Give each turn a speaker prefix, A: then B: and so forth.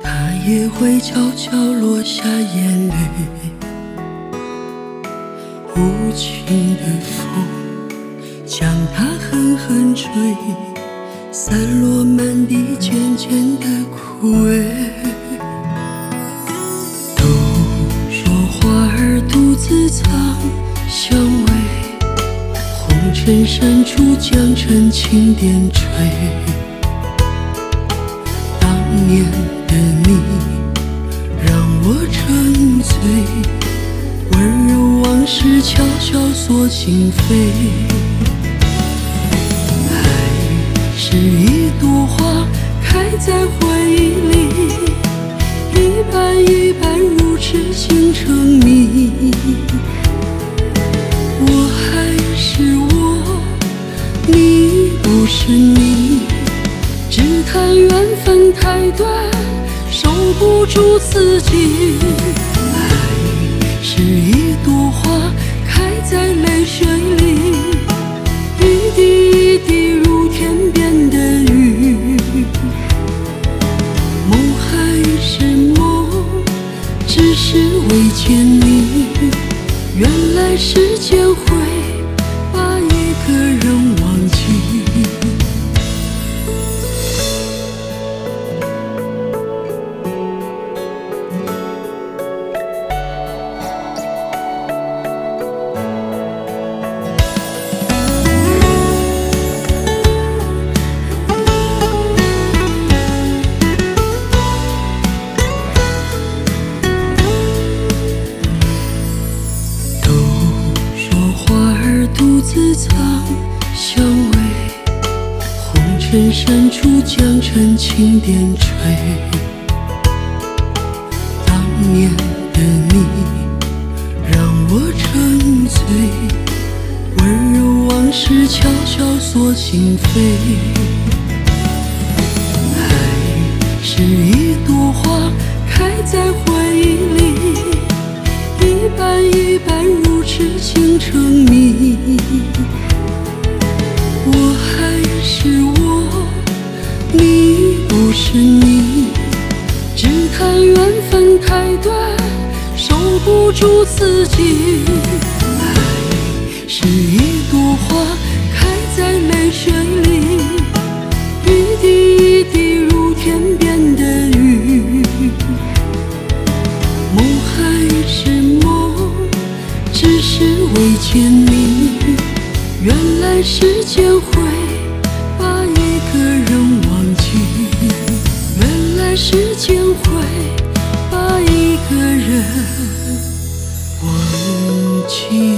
A: 它也会悄悄落下眼泪。无情的风将它狠狠吹，散落满地渐渐的枯萎。都说花儿独自藏香味，红尘深处将真情点缀。当年的你让我沉醉，温柔往事悄悄锁心扉。爱是一朵花开在回忆里，一瓣一瓣如痴情成谜。我还是我，你不是你，只叹缘分太短，守不住自己。爱是一朵花开在泪水里，一滴一滴如天边的雨。梦还是梦，只是未见你。原来时间会把一个人忘记。独自藏香味，红尘深处将真情点缀。当年的你让我沉醉，温柔往事悄悄锁心扉。爱是一朵花开在回忆里，一瓣一瓣如痴情成谜。我还是我，你不是你，只叹缘分太短，守不住自己。爱是一朵花开在泪水里，一滴一滴如天边的雨。梦还是梦，只是未见你。原来时间会把一个人忘记，原来时间会把一个人忘记。